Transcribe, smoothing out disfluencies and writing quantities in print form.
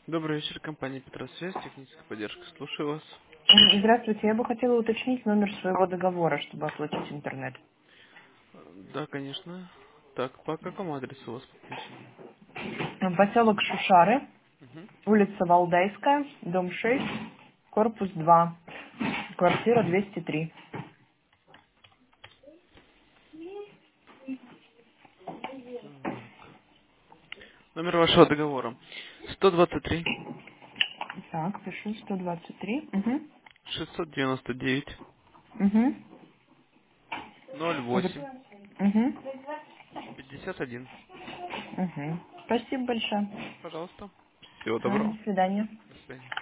Добрый вечер, компания Петросвязь, техническая поддержка. Слушаю вас. Здравствуйте, я бы хотела уточнить номер своего договора, чтобы оплатить интернет. Да, конечно. Так, по какому адресу у вас подключение? Поселок Шушары, Угу. улица Валдайская, дом 6, корпус 2, квартира 203. Так. Номер вашего договора. 123 Так, пишу 123. Угу. 699 Угу. 08 Угу. 51. Угу. Спасибо большое. Пожалуйста. Всего До доброго. свидания. До свидания.